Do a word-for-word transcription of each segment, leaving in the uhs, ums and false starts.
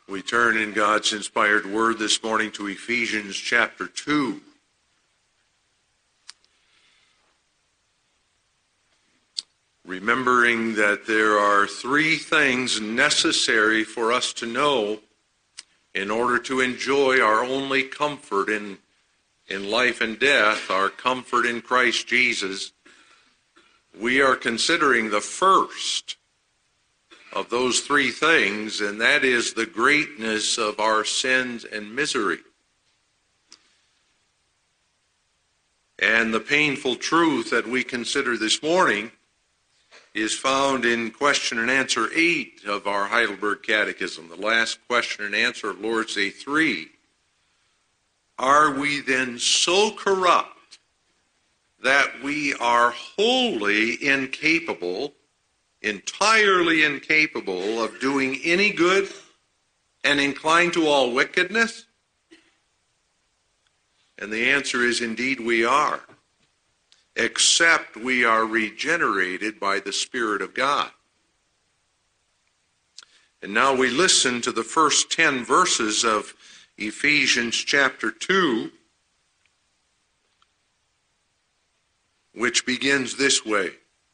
We turn in God's inspired word this morning to Ephesians chapter two. Remembering that there are three things necessary for us to know in order to enjoy our only comfort in, in life and death, our comfort in Christ Jesus. We are considering the first of those three things, and that is the greatness of our sins and misery. And the painful truth that we consider this morning is found in question and answer eight of our Heidelberg Catechism, the last question and answer of Lord's Day three. Are we then so corrupt that we are wholly incapable entirely incapable of doing any good and inclined to all wickedness? And the answer is indeed we are, except we are regenerated by the Spirit of God. And now we listen to the first ten verses of Ephesians chapter two, which begins this way.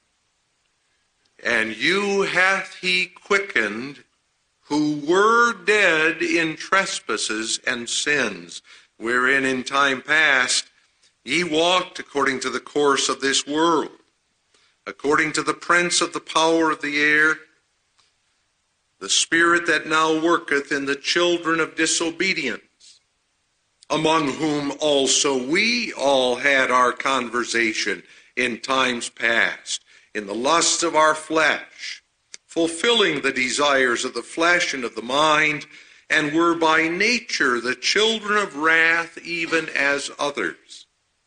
And you hath he quickened, who were dead in trespasses and sins, wherein in time past ye walked according to the course of this world, according to the prince of the power of the air, the spirit that now worketh in the children of disobedience, among whom also we all had our conversation in times past, in the lusts of our flesh, fulfilling the desires of the flesh and of the mind, and were by nature the children of wrath, even as others.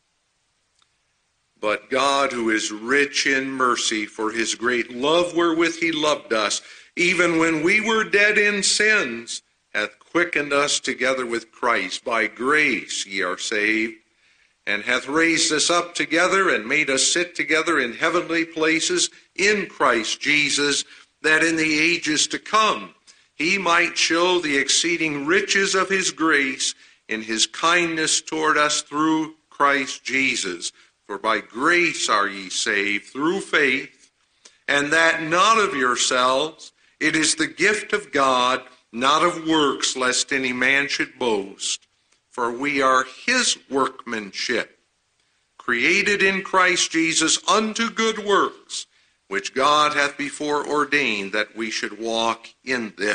But God, who is rich in mercy, for his great love wherewith he loved us, even when we were dead in sins, hath quickened us together with Christ. By grace ye are saved, and hath raised us up together and made us sit together in heavenly places in Christ Jesus, that in the ages to come he might show the exceeding riches of his grace in his kindness toward us through Christ Jesus. For by grace are ye saved through faith, and that not of yourselves, it is the gift of God, not of works, lest any man should boast. For we are his workmanship, created in Christ Jesus unto good works, which God hath before ordained that we should walk in them.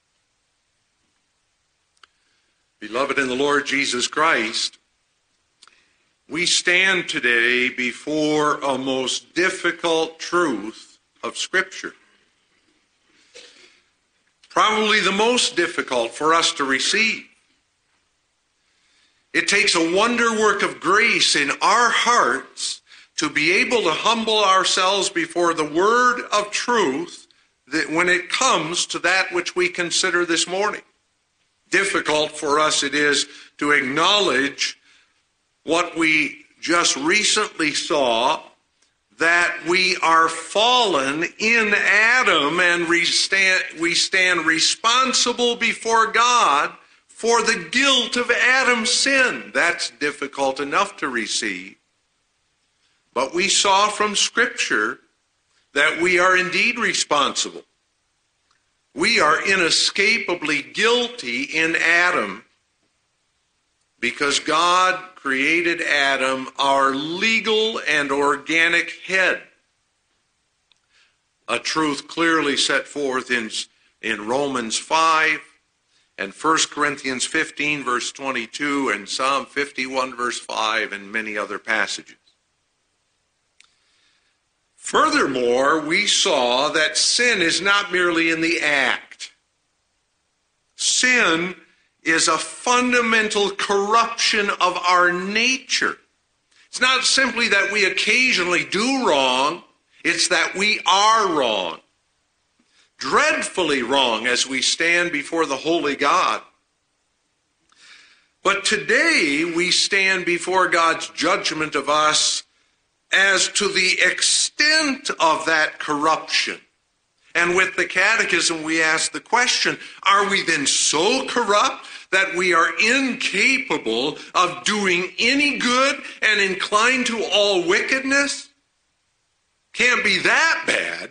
Beloved in the Lord Jesus Christ, we stand today before a most difficult truth of Scripture. Probably the most difficult for us to receive. It takes a wonder work of grace in our hearts to be able to humble ourselves before the word of truth that when it comes to that which we consider this morning. Difficult for us it is to acknowledge what we just recently saw, that we are fallen in Adam and we stand, we stand responsible before God for the guilt of Adam's sin. That's difficult enough to receive. But we saw from Scripture that we are indeed responsible. We are inescapably guilty in Adam because God created Adam, our legal and organic head. A truth clearly set forth in, in Romans five, and First Corinthians fifteen, verse twenty-two, and Psalm fifty-one, verse five, and many other passages. Furthermore, we saw that sin is not merely in the act. Sin is a fundamental corruption of our nature. It's not simply that we occasionally do wrong, it's that we are wrong. Dreadfully wrong as we stand before the holy God. But today we stand before God's judgment of us as to the extent of that corruption And with the catechism, we ask the question, are we then so corrupt that we are incapable of doing any good and inclined to all wickedness? Can't be that bad.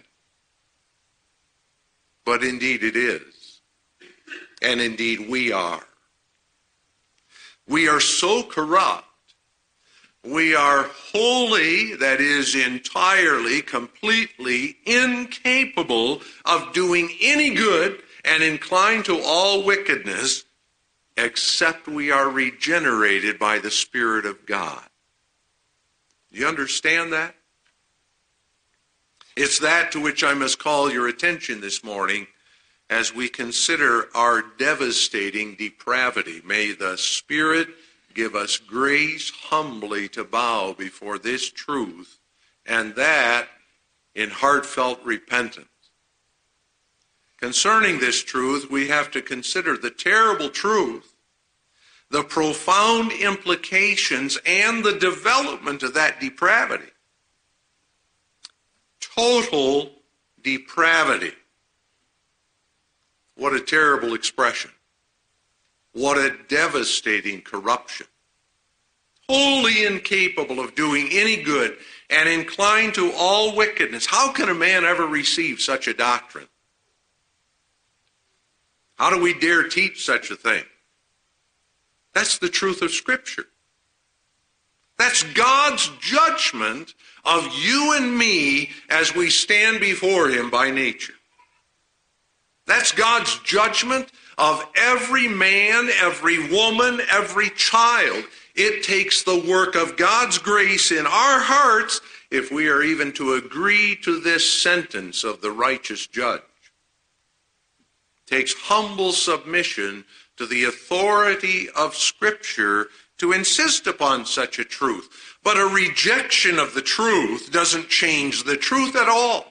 But indeed it is. And indeed we are. We are so corrupt. We are wholly, that is entirely, completely incapable of doing any good and inclined to all wickedness, except we are regenerated by the Spirit of God. Do you understand that? It's that to which I must call your attention this morning as we consider our devastating depravity. May the Spirit give us grace humbly to bow before this truth, and that in heartfelt repentance. Concerning this truth, we have to consider the terrible truth, the profound implications, and the development of that depravity. Total depravity. What a terrible expression. What a devastating corruption. Wholly incapable of doing any good and inclined to all wickedness. How can a man ever receive such a doctrine? How do we dare teach such a thing? That's the truth of Scripture. That's God's judgment of you and me as we stand before Him by nature. That's God's judgment of every man, every woman, every child. It takes the work of God's grace in our hearts if we are even to agree to this sentence of the righteous judge. It takes humble submission to the authority of Scripture to insist upon such a truth. But a rejection of the truth doesn't change the truth at all.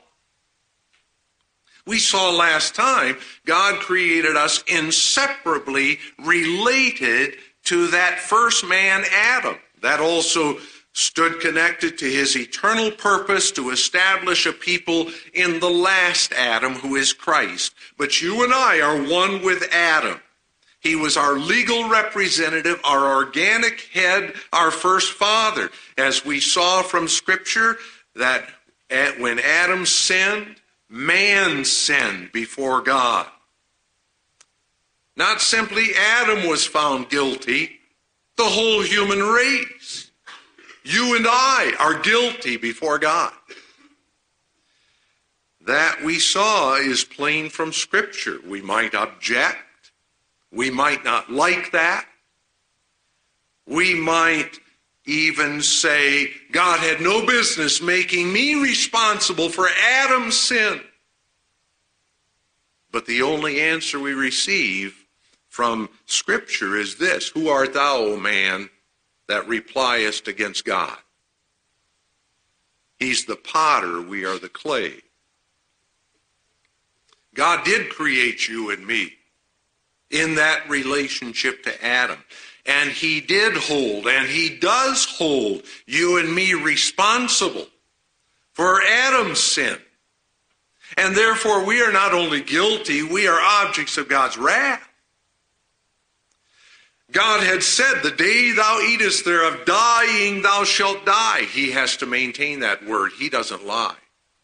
We saw last time God created us inseparably related to that first man, Adam. That also stood connected to His eternal purpose to establish a people in the last Adam, who is Christ. But you and I are one with Adam. He was our legal representative, our organic head, our first father. As we saw from Scripture, that when Adam sinned, man sinned before God. Not simply Adam was found guilty, the whole human race. You and I are guilty before God. That we saw is plain from Scripture. We might object. We might not like that. We might even say, God had no business making me responsible for Adam's sin. But the only answer we receive from Scripture is this: who art thou, O man, that repliest against God? He's the potter, we are the clay. God did create you and me in that relationship to Adam. And He did hold, and He does hold, you and me responsible for Adam's sin. And therefore we are not only guilty, we are objects of God's wrath. God had said, the day thou eatest thereof, dying thou shalt die. He has to maintain that word. He doesn't lie.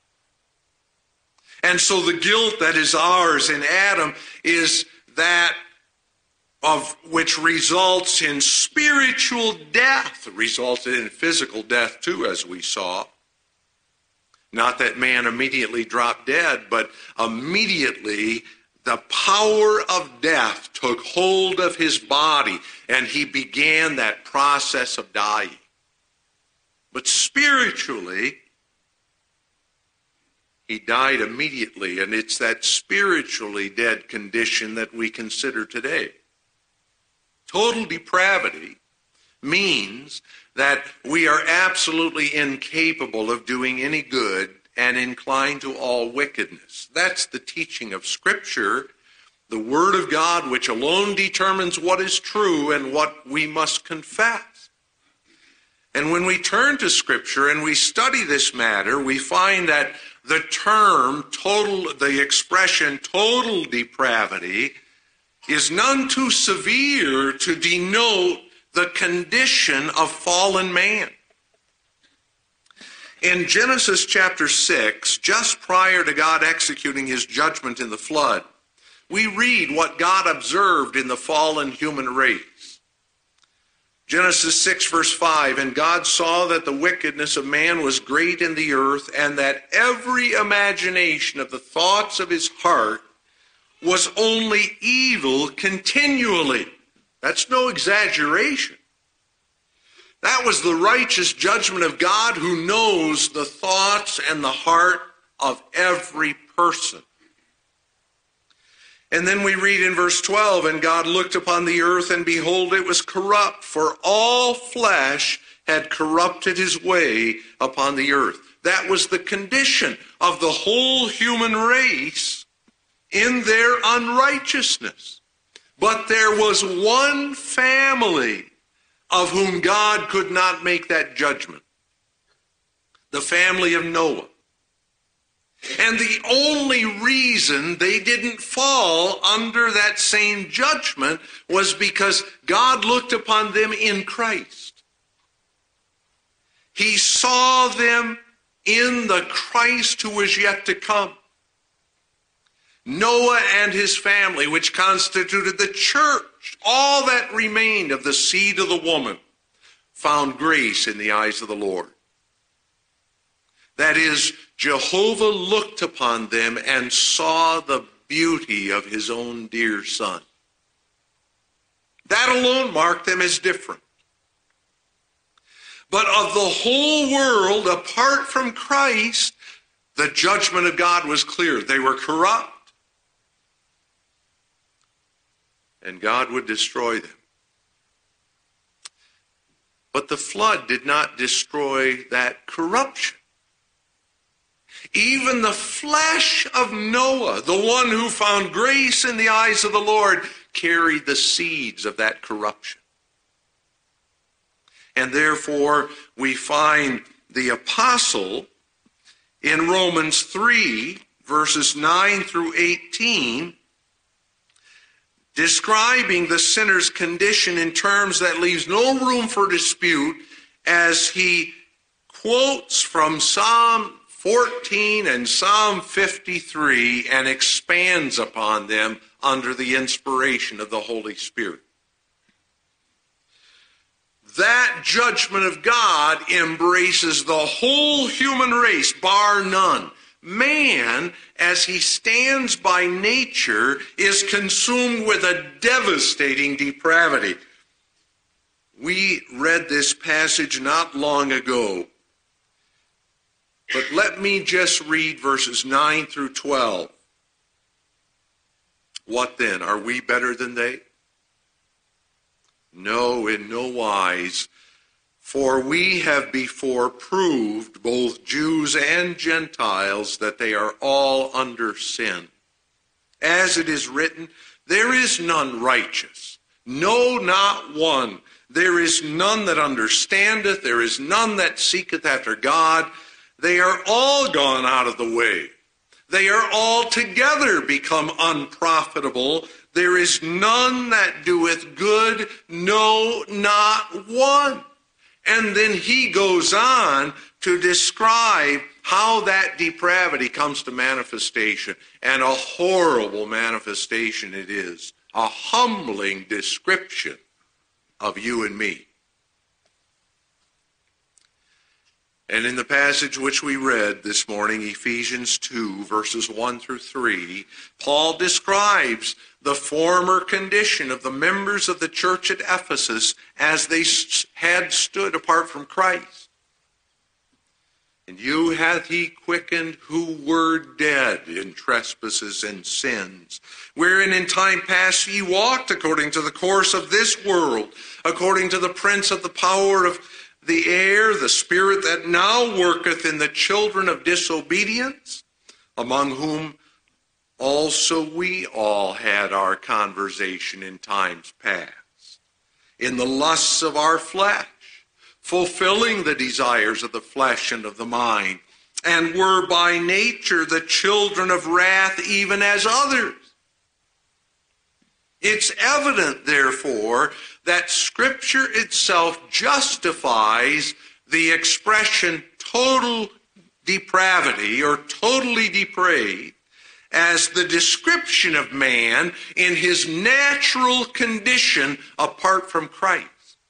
And so the guilt that is ours in Adam is that of which results in spiritual death, resulted in physical death too, as we saw. Not that man immediately dropped dead, but immediately the power of death took hold of his body, and he began that process of dying. But spiritually, he died immediately, and it's that spiritually dead condition that we consider today. Total depravity means that we are absolutely incapable of doing any good and inclined to all wickedness. That's the teaching of Scripture, the Word of God, which alone determines what is true and what we must confess. And when we turn to Scripture and we study this matter, we find that the term total, the expression total depravity is none too severe to denote the condition of fallen man. In Genesis chapter six, just prior to God executing his judgment in the flood, we read what God observed in the fallen human race. Genesis six verse five, and God saw that the wickedness of man was great in the earth, and that every imagination of the thoughts of his heart was only evil continually. That's no exaggeration. That was the righteous judgment of God, who knows the thoughts and the heart of every person. And then we read in verse twelve, and God looked upon the earth, and behold, it was corrupt, for all flesh had corrupted his way upon the earth. That was the condition of the whole human race in their unrighteousness. But there was one family of whom God could not make that judgment. The family of Noah. And the only reason they didn't fall under that same judgment was because God looked upon them in Christ. He saw them in the Christ who was yet to come. Noah and his family, which constituted the church, all that remained of the seed of the woman, found grace in the eyes of the Lord. That is, Jehovah looked upon them and saw the beauty of his own dear Son. That alone marked them as different. But of the whole world, apart from Christ, the judgment of God was clear. They were corrupt, and God would destroy them. But the flood did not destroy that corruption. Even the flesh of Noah, the one who found grace in the eyes of the Lord, carried the seeds of that corruption. And therefore, we find the apostle in Romans three, verses nine through eighteen, describing the sinner's condition in terms that leaves no room for dispute, as he quotes from Psalm fourteen and Psalm fifty-three and expands upon them under the inspiration of the Holy Spirit. That judgment of God embraces the whole human race, bar none. Man, as he stands by nature, is consumed with a devastating depravity. We read this passage not long ago, but let me just read verses nine through twelve. What then? Are we better than they? No, in no wise. For we have before proved, both Jews and Gentiles, that they are all under sin. As it is written, there is none righteous, no, not one. There is none that understandeth, there is none that seeketh after God. They are all gone out of the way. They are all together become unprofitable. There is none that doeth good, no, not one. And then he goes on to describe how that depravity comes to manifestation. And a horrible manifestation it is. A humbling description of you and me. And in the passage which we read this morning, Ephesians two, verses one through three, Paul describes the former condition of the members of the church at Ephesus as they had stood apart from Christ. And you hath he quickened who were dead in trespasses and sins, wherein in time past ye walked according to the course of this world, according to the prince of the power of the air, the spirit that now worketh in the children of disobedience, among whom also we all had our conversation in times past, in the lusts of our flesh, fulfilling the desires of the flesh and of the mind, and were by nature the children of wrath, even as others. It's evident, therefore, that Scripture itself justifies the expression total depravity or totally depraved as the description of man in his natural condition apart from Christ.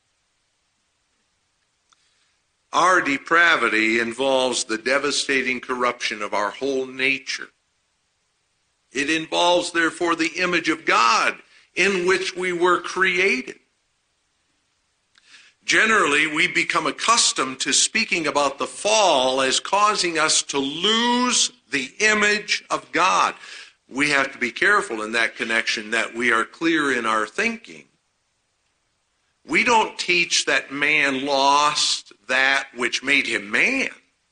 Our depravity involves the devastating corruption of our whole nature. It involves, therefore, the image of God in which we were created. Generally, we become accustomed to speaking about the fall as causing us to lose the image of God. We have to be careful in that connection that we are clear in our thinking. We don't teach that man lost that which made him man.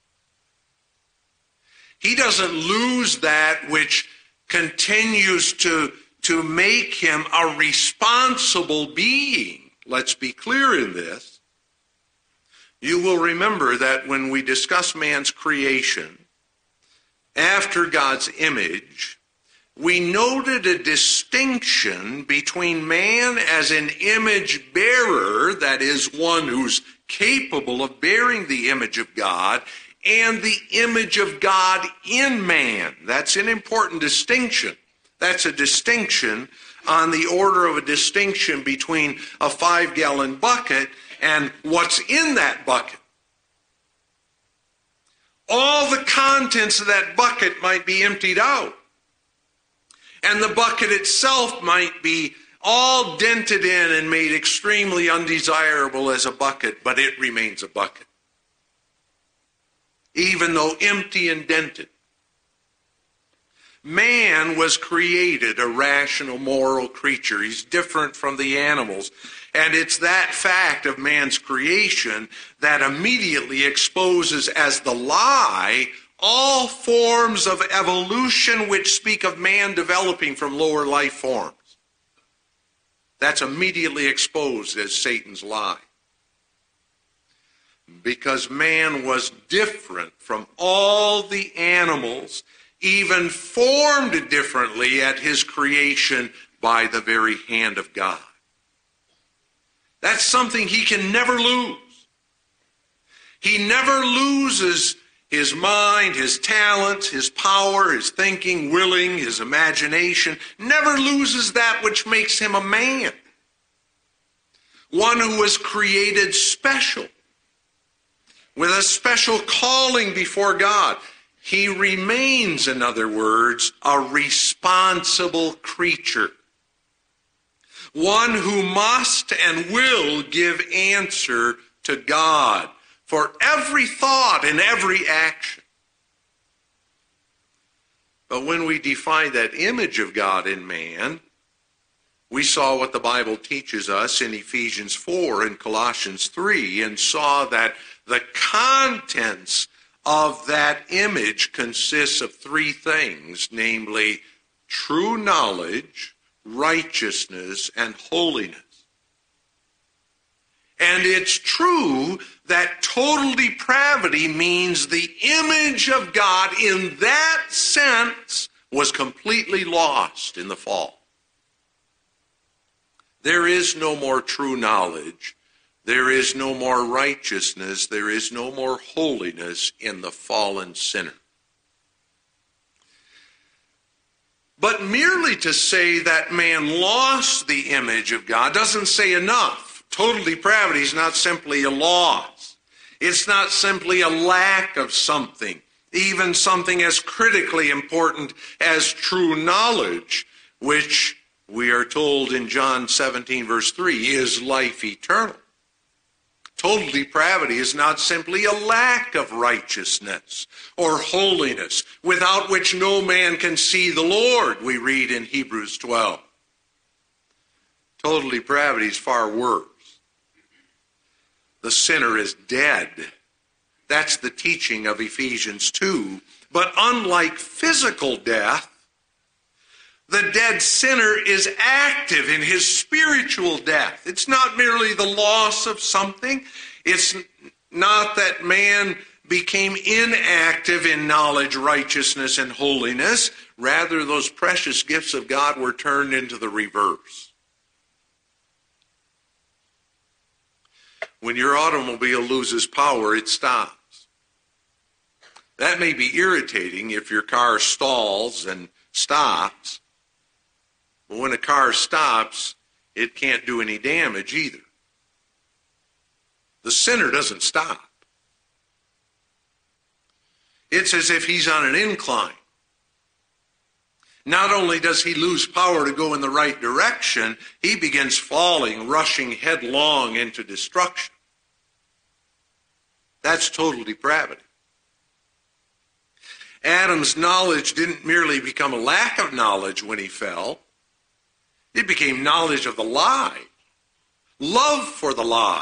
He doesn't lose that which continues to, to make him a responsible being. Let's be clear in this. You will remember that when we discuss man's creation, after God's image, we noted a distinction between man as an image bearer, that is, one who's capable of bearing the image of God, and the image of God in man. That's an important distinction. That's a distinction on the order of a distinction between a five-gallon bucket and what's in that bucket. All the contents of that bucket might be emptied out, and the bucket itself might be all dented in and made extremely undesirable as a bucket, but it remains a bucket, even though empty and dented. Man was created a rational, moral creature. He's different from the animals. And it's that fact of man's creation that immediately exposes as the lie all forms of evolution which speak of man developing from lower life forms. That's immediately exposed as Satan's lie. Because man was different from all the animals, even formed differently at his creation by the very hand of God. That's something he can never lose. He never loses his mind, his talents, his power, his thinking, willing, his imagination. Never loses that which makes him a man. One who was created special, with a special calling before God. He remains, in other words, a responsible creature. One who must and will give answer to God for every thought and every action. But when we define that image of God in man, we saw what the Bible teaches us in Ephesians four and Colossians three, and saw that the contents of that image consists of three things, namely true knowledge, righteousness, and holiness. And it's true that total depravity means the image of God in that sense was completely lost in the fall. There is no more true knowledge. There is no more righteousness. There is no more holiness in the fallen sinner. But merely to say that man lost the image of God doesn't say enough. Total depravity is not simply a loss. It's not simply a lack of something, even something as critically important as true knowledge, which we are told in John seventeen, verse three, is life eternal. Total depravity is not simply a lack of righteousness or holiness, without which no man can see the Lord, we read in Hebrews twelve. Total depravity is far worse. The sinner is dead. That's the teaching of Ephesians two. But unlike physical death, the dead sinner is active in his spiritual death. It's not merely the loss of something. It's not that man became inactive in knowledge, righteousness, and holiness. Rather, those precious gifts of God were turned into the reverse. When your automobile loses power, it stops. That may be irritating if your car stalls and stops. But when a car stops, it can't do any damage either. The sinner doesn't stop. It's as if he's on an incline. Not only does he lose power to go in the right direction, he begins falling, rushing headlong into destruction. That's total depravity. Adam's knowledge didn't merely become a lack of knowledge when he fell. It became knowledge of the lie, love for the lie.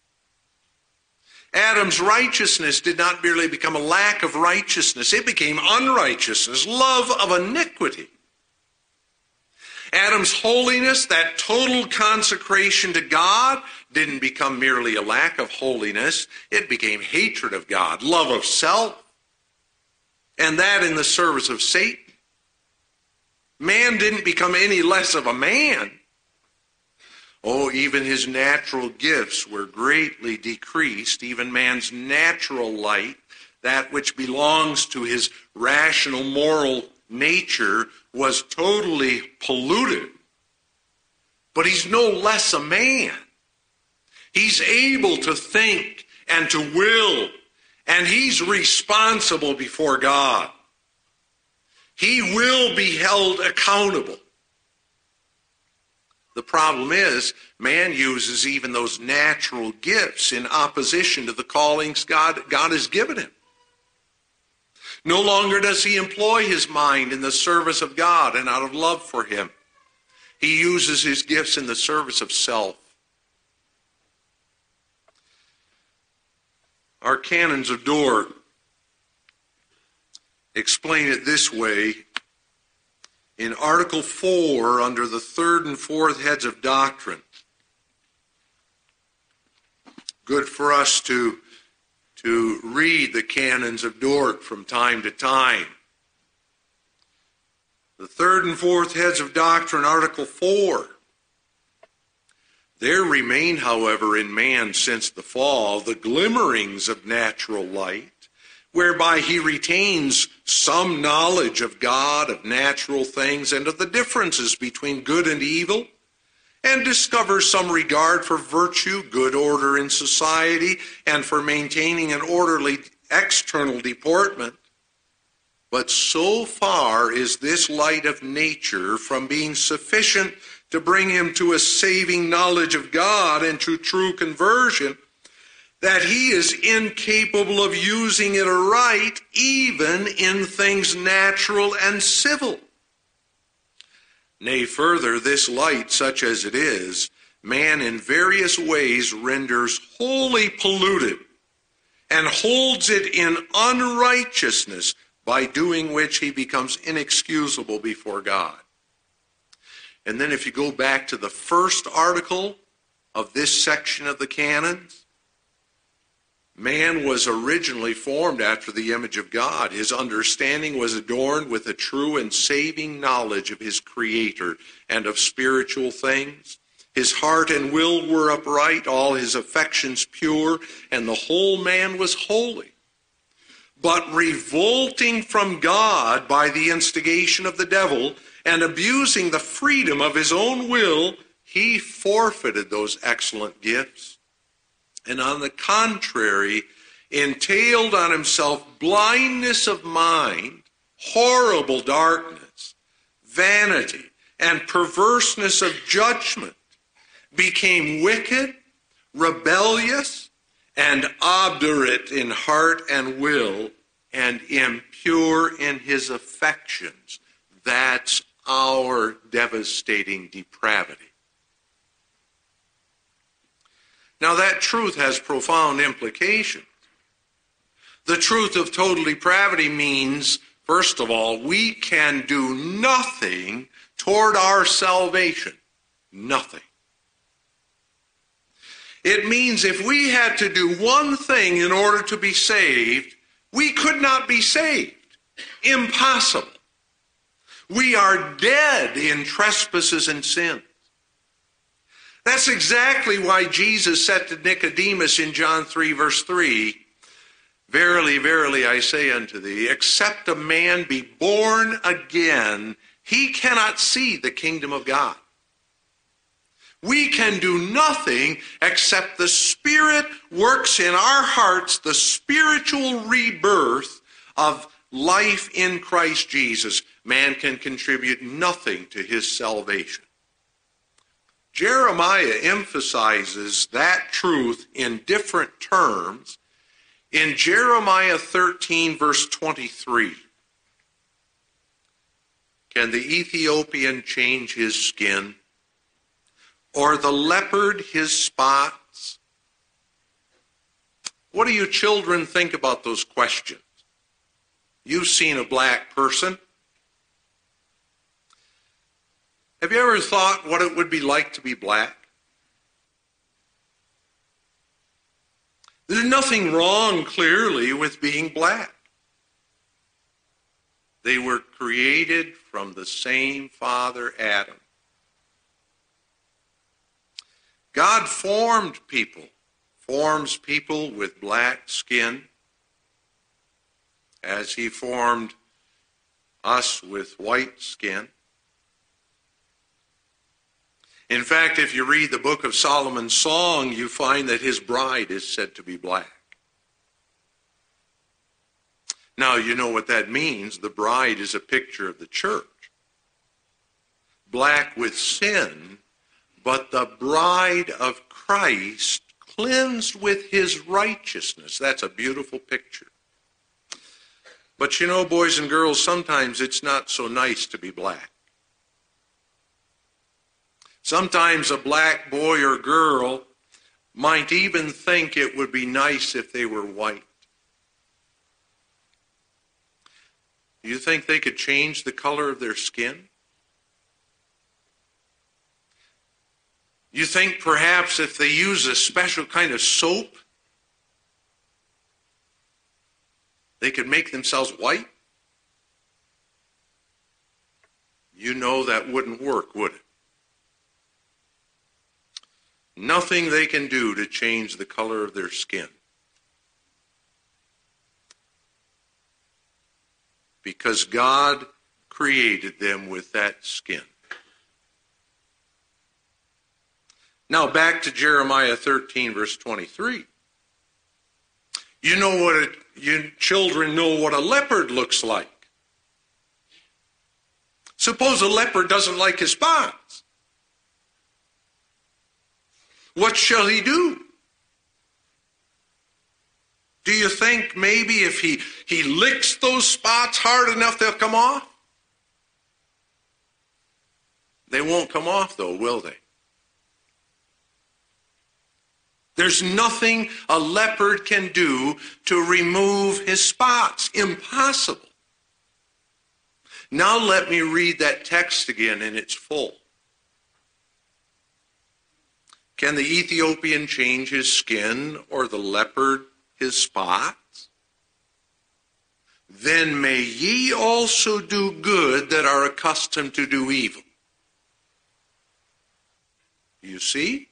Adam's righteousness did not merely become a lack of righteousness. It became unrighteousness, love of iniquity. Adam's holiness, that total consecration to God, didn't become merely a lack of holiness. It became hatred of God, love of self, and that in the service of Satan. Man didn't become any less of a man. Oh, even his natural gifts were greatly decreased. Even man's natural light, that which belongs to his rational moral nature, was totally polluted. But he's no less a man. He's able to think and to will, and he's responsible before God. He will be held accountable. The problem is, man uses even those natural gifts in opposition to the callings God, God has given him. No longer does he employ his mind in the service of God and out of love for him. He uses his gifts in the service of self. Our canons of Dort explain it this way. In Article four, under the third and fourth heads of doctrine, good for us to, to read the canons of Dort from time to time. The third and fourth heads of doctrine, Article four. There remain, however, in man since the fall, the glimmerings of natural light, whereby he retains some knowledge of God, of natural things, and of the differences between good and evil, and discovers some regard for virtue, good order in society, and for maintaining an orderly external deportment. But so far is this light of nature from being sufficient to bring him to a saving knowledge of God and to true conversion, that he is incapable of using it aright, even in things natural and civil. Nay, further, this light, such as it is, man in various ways renders wholly polluted, and holds it in unrighteousness, by doing which he becomes inexcusable before God. And then if you go back to the first article of this section of the canons, man was originally formed after the image of God. His understanding was adorned with a true and saving knowledge of his Creator and of spiritual things. His heart and will were upright, all his affections pure, and the whole man was holy. But revolting from God by the instigation of the devil and abusing the freedom of his own will, he forfeited those excellent gifts, and on the contrary, entailed on himself blindness of mind, horrible darkness, vanity, and perverseness of judgment, became wicked, rebellious, and obdurate in heart and will, and impure in his affections. That's our devastating depravity. Now that truth has profound implications. The truth of total depravity means, first of all, we can do nothing toward our salvation. Nothing. It means if we had to do one thing in order to be saved, We could not be saved. Impossible. We are dead in trespasses and sins. That's exactly why Jesus said to Nicodemus in John three, verse three, "Verily, verily, I say unto thee, except a man be born again, he cannot see the kingdom of God." We can do nothing except the Spirit works in our hearts the spiritual rebirth of life in Christ Jesus. Man can contribute nothing to his salvation. Jeremiah emphasizes that truth in different terms in Jeremiah thirteen, verse twenty-three. Can the Ethiopian change his skin? Or the leopard his spots? What do you children think about those questions? You've seen a black person. Have you ever thought what it would be like to be black? There's nothing wrong, clearly, with being black. They were created from the same father, Adam. God formed people, forms people with black skin, as he formed us with white skin. In fact, if you read the book of Solomon's Song, you find that his bride is said to be black. Now, you know what that means. The bride is a picture of the church. Black with sin, but the bride of Christ cleansed with his righteousness. That's a beautiful picture. But you know, boys and girls, sometimes it's not so nice to be black. Sometimes a black boy or girl might even think it would be nice if they were white. Do you think they could change the color of their skin? You think perhaps if they use a special kind of soap, they could make themselves white? You know that wouldn't work, would it? Nothing they can do to change the color of their skin. Because God created them with that skin. Now back to Jeremiah thirteen, verse twenty-three. You know what it, you children know what a leopard looks like. Suppose a leopard doesn't like his spots. What shall he do? Do you think maybe if he, he licks those spots hard enough, they'll come off? They won't come off, though, will they? There's nothing a leopard can do to remove his spots. Impossible. Now let me read that text again in its full. Can the Ethiopian change his skin, or the leopard his spots? Then may ye also do good that are accustomed to do evil. You see?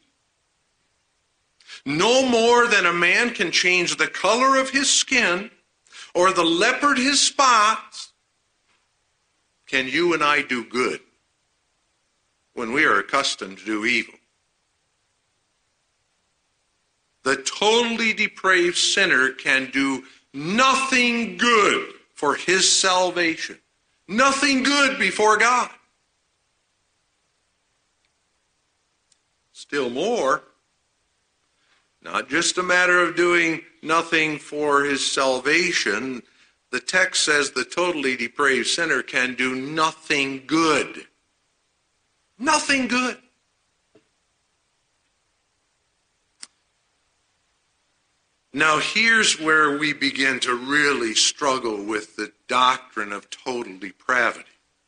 No more than a man can change the color of his skin, or the leopard his spots, can you and I do good when we are accustomed to do evil. The totally depraved sinner can do nothing good for his salvation. Nothing good before God. Still more, not just a matter of doing nothing for his salvation. The text says the totally depraved sinner can do nothing good. Nothing good. Now here's where we begin to really struggle with the doctrine of total depravity.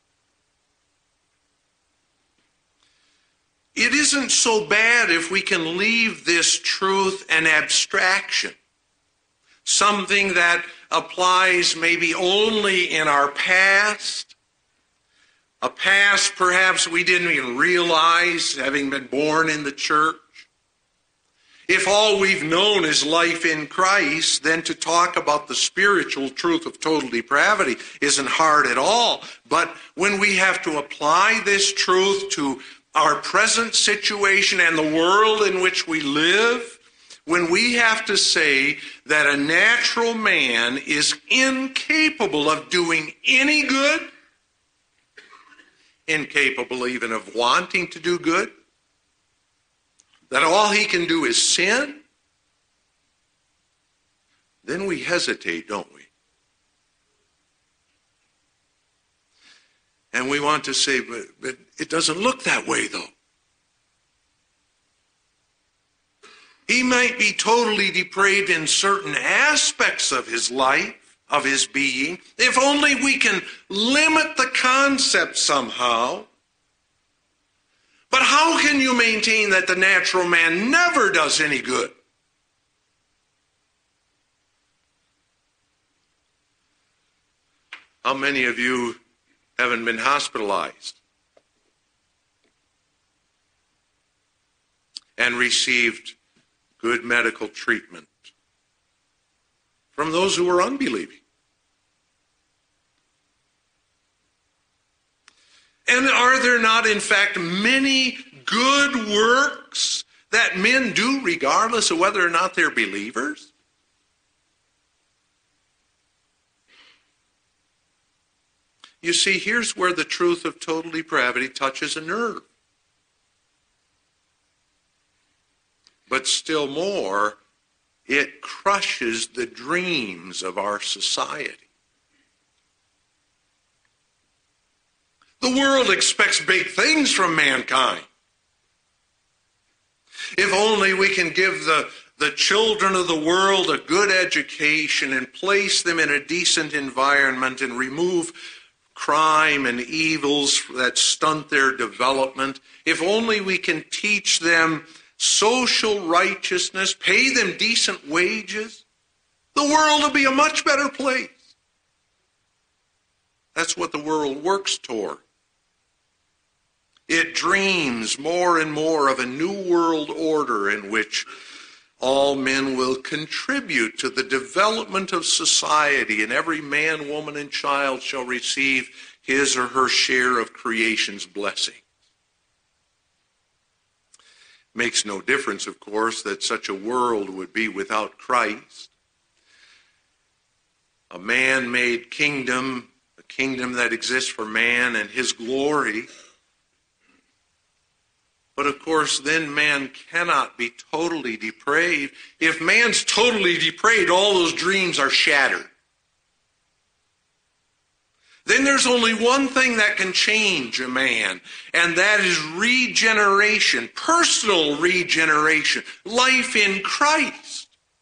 It isn't so bad if we can leave this truth an abstraction. something that applies maybe only in our past, a past perhaps we didn't even realize having been born in the church. If all we've known is life in Christ, then to talk about the spiritual truth of total depravity isn't hard at all. But when we have to apply this truth to our present situation and the world in which we live, when we have to say that a natural man is incapable of doing any good, incapable even of wanting to do good, that all he can do is sin, then we hesitate, don't we? And we want to say, but, but it doesn't look that way, though. He might be totally depraved in certain aspects of his life, of his being, if only we can limit the concept somehow. But how can you maintain that the natural man never does any good? How many of you haven't been hospitalized and received good medical treatment from those who were unbelieving? And are there not, in fact, many good works that men do regardless of whether or not they're believers? You see, here's where the truth of total depravity touches a nerve. But still more, it crushes the dreams of our society. The world expects big things from mankind. If only we can give the, the children of the world a good education and place them in a decent environment and remove crime and evils that stunt their development. If only we can teach them social righteousness, pay them decent wages, the world will be a much better place. That's what the world works toward. It dreams more and more of a new world order in which all men will contribute to the development of society, and every man, woman, and child shall receive his or her share of creation's blessings. Makes no difference, of course, that such a world would be without Christ. A man-made kingdom, a kingdom that exists for man and his glory. But of course, then man cannot be totally depraved. If man's totally depraved, all those dreams are shattered. Then there's only one thing that can change a man, and that is regeneration, personal regeneration, life in Christ.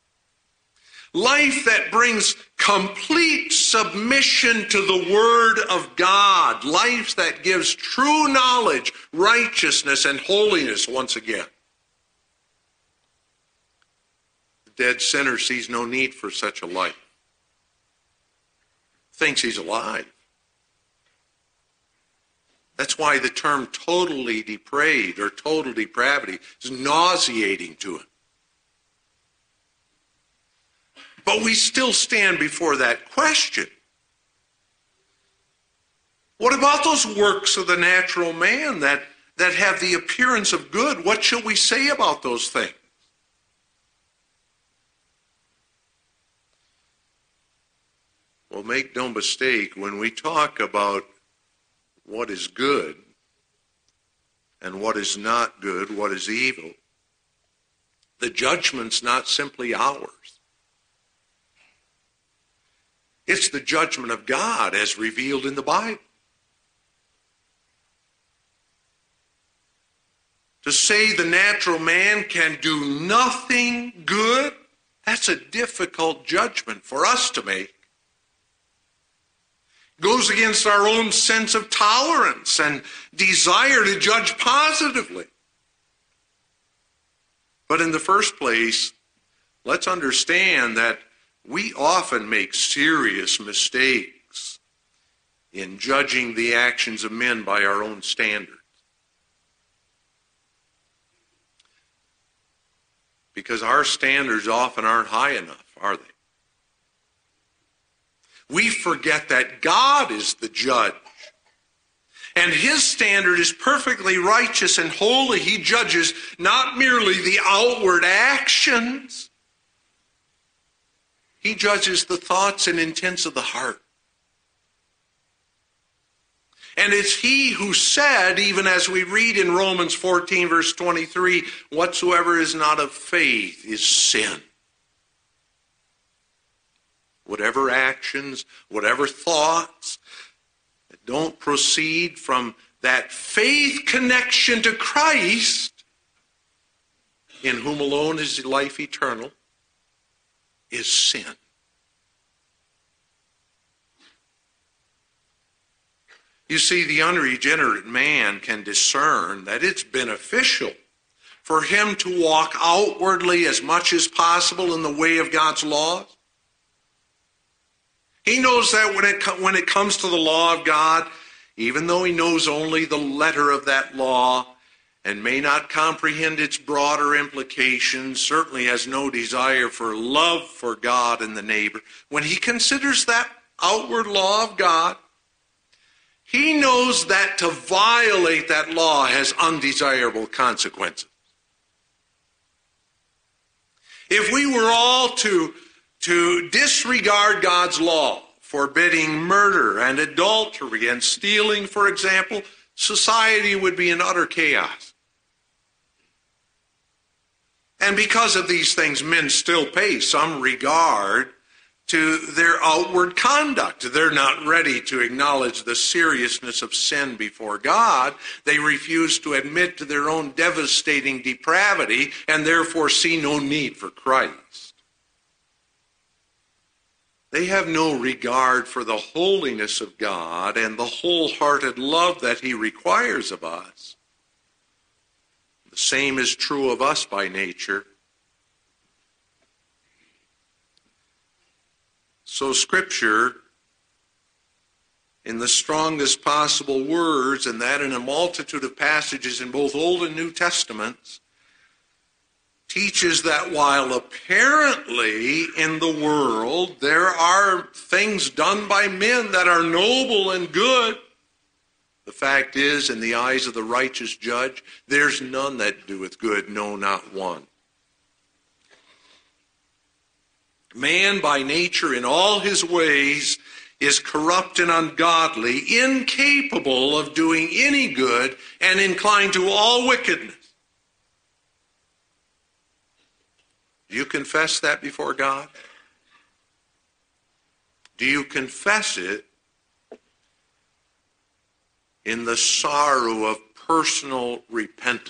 Life that brings complete submission to the Word of God. Life that gives true knowledge, righteousness, and holiness once again. The dead sinner sees no need for such a life. Thinks he's alive. That's why the term totally depraved or total depravity is nauseating to him. But we still stand before that question. What about those works of the natural man that, that have the appearance of good? What shall we say about those things? Well, make no mistake, when we talk about what is good and what is not good, what is evil, the judgment's not simply ours. It's the judgment of God as revealed in the Bible. To say the natural man can do nothing good, that's a difficult judgment for us to make. It goes against our own sense of tolerance and desire to judge positively. But in the first place, let's understand that we often make serious mistakes in judging the actions of men by our own standards. Because our standards often aren't high enough, are they? We forget that God is the judge. And his standard is perfectly righteous and holy. He judges not merely the outward actions. He judges the thoughts and intents of the heart. And it's he who said, even as we read in Romans fourteen, verse twenty-three, whatsoever is not of faith is sin. Whatever actions, whatever thoughts that don't proceed from that faith connection to Christ, in whom alone is life eternal, is sin. You see, the unregenerate man can discern that it's beneficial for him to walk outwardly as much as possible in the way of God's laws. He knows that when it, when it comes to the law of God, even though he knows only the letter of that law and may not comprehend its broader implications, certainly has no desire for love for God and the neighbor, when he considers that outward law of God, he knows that to violate that law has undesirable consequences. If we were all to, to disregard God's law, forbidding murder and adultery and stealing, for example, society would be in utter chaos. And because of these things, men still pay some regard to their outward conduct. They're not ready to acknowledge the seriousness of sin before God. They refuse to admit to their own devastating depravity and therefore see no need for Christ. They have no regard for the holiness of God and the wholehearted love that he requires of us. The same is true of us by nature. So Scripture, in the strongest possible words, and that in a multitude of passages in both Old and New Testaments, teaches that while apparently in the world there are things done by men that are noble and good, the fact is, in the eyes of the righteous judge, there's none that doeth good, no, not one. Man by nature in all his ways is corrupt and ungodly, incapable of doing any good, and inclined to all wickedness. Do you confess that before God? Do you confess it in the sorrow of personal repentance?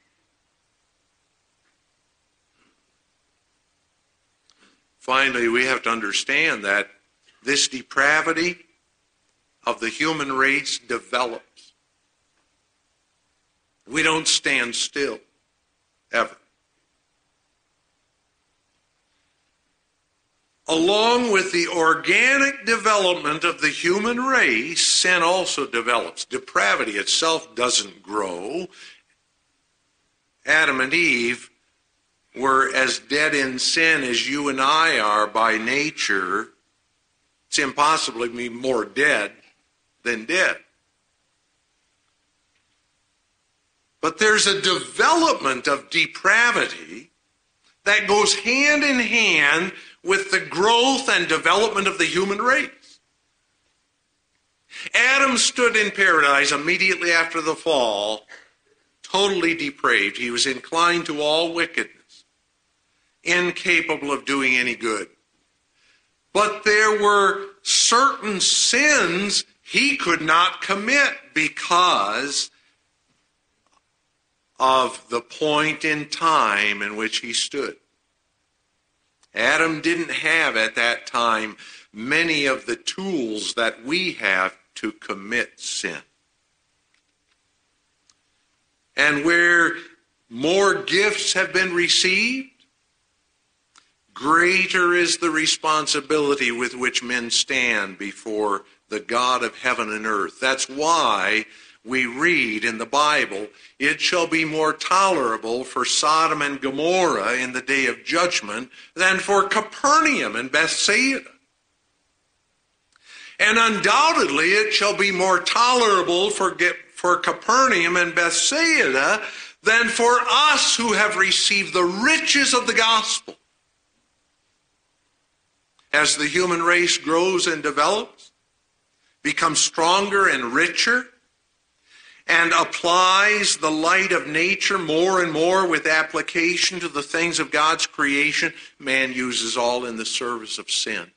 Finally, we have to understand that this depravity of the human race develops. We don't stand still, ever. Along with the organic development of the human race, sin also develops. Depravity itself doesn't grow. Adam and Eve were as dead in sin as you and I are by nature. It's impossible to be more dead than dead. But there's a development of depravity that goes hand in hand with the growth and development of the human race. Adam stood in paradise immediately after the fall, totally depraved. He was inclined to all wickedness, incapable of doing any good. But there were certain sins he could not commit because of the point in time in which he stood. Adam didn't have at that time many of the tools that we have to commit sin. And where more gifts have been received, greater is the responsibility with which men stand before the God of heaven and earth. That's why we read in the Bible, it shall be more tolerable for Sodom and Gomorrah in the day of judgment than for Capernaum and Bethsaida. And undoubtedly it shall be more tolerable for, for Capernaum and Bethsaida than for us who have received the riches of the gospel. As the human race grows and develops, becomes stronger and richer, and applies the light of nature more and more with application to the things of God's creation, man uses all in the service of sin.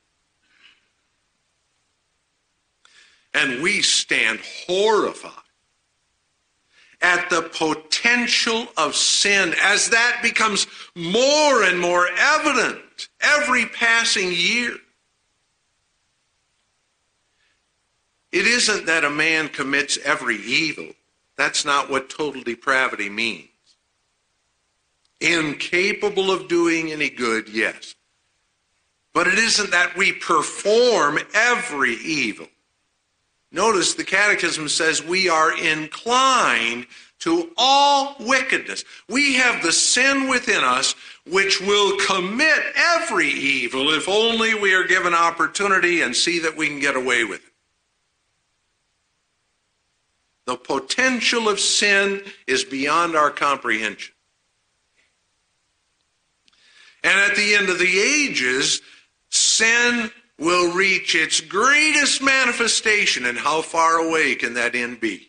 And we stand horrified at the potential of sin as that becomes more and more evident every passing year. It isn't that a man commits every evil. That's not what total depravity means. Incapable of doing any good, yes. But it isn't that we perform every evil. Notice the Catechism says we are inclined to all wickedness. We have the sin within us which will commit every evil if only we are given opportunity and see that we can get away with it. The potential of sin is beyond our comprehension. And at the end of the ages, sin will reach its greatest manifestation. And how far away can that end be?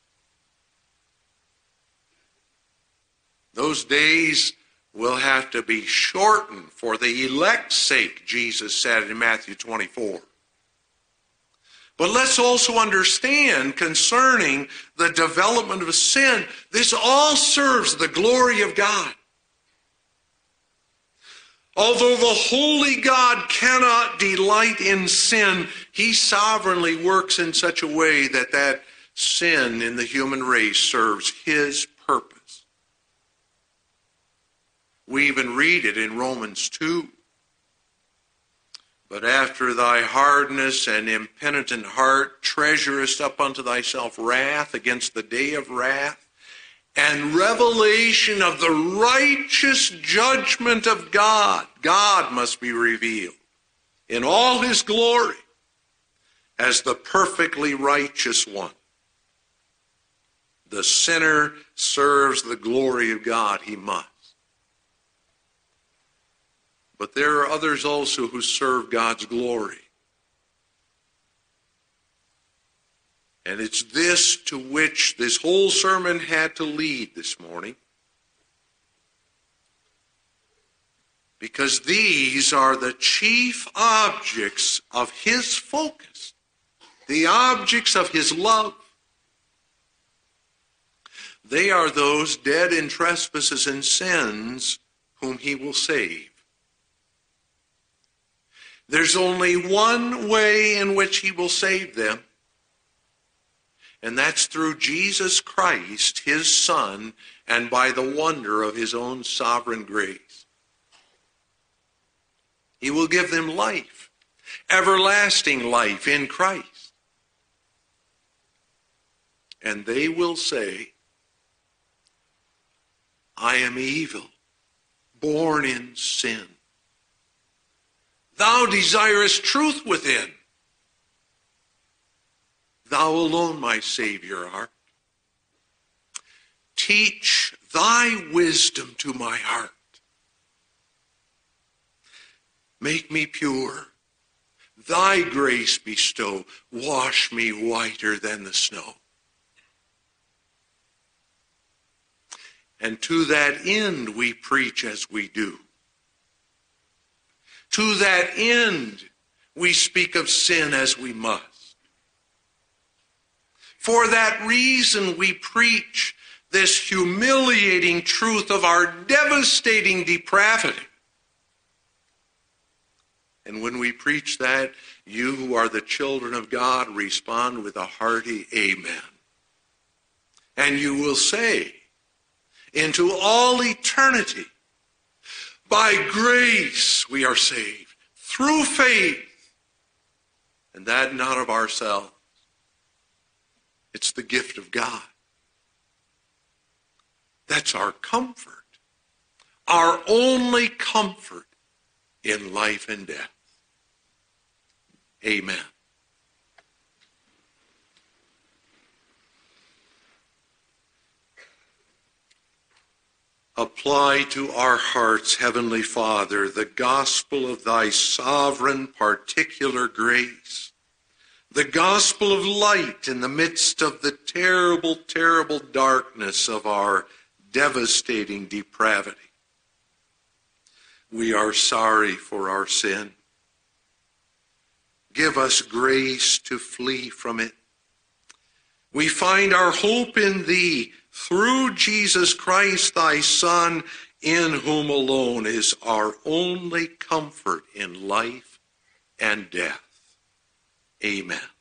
Those days will have to be shortened for the elect's sake, Jesus said in Matthew twenty-four. But let's also understand concerning the development of sin, this all serves the glory of God. Although the holy God cannot delight in sin, he sovereignly works in such a way that that sin in the human race serves his purpose. We even read it in Romans two. But after thy hardness and impenitent heart treasurest up unto thyself wrath against the day of wrath, and revelation of the righteous judgment of God. God must be revealed in all his glory as the perfectly righteous one. The sinner serves the glory of God, he must. But there are others also who serve God's glory. And it's this to which this whole sermon had to lead this morning. Because these are the chief objects of his focus, the objects of his love. They are those dead in trespasses and sins whom he will save. There's only one way in which he will save them, and that's through Jesus Christ, his Son, and by the wonder of his own sovereign grace. He will give them life, everlasting life in Christ. And they will say, I am evil, born in sin. Thou desirest truth within. Thou alone, my Savior, art. Teach thy wisdom to my heart. Make me pure. Thy grace bestow. Wash me whiter than the snow. And to that end we preach as we do. To that end, we speak of sin as we must. For that reason, we preach this humiliating truth of our devastating depravity. And when we preach that, you who are the children of God respond with a hearty amen. And you will say, into all eternity, By grace we are saved, through faith, and that not of ourselves. It's the gift of God. That's our comfort, our only comfort in life and death. Amen. Apply to our hearts, Heavenly Father, the gospel of thy sovereign particular grace, the gospel of light in the midst of the terrible, terrible darkness of our devastating depravity. We are sorry for our sin. Give us grace to flee from it. We find our hope in thee through Jesus Christ, thy Son, in whom alone is our only comfort in life and death. Amen.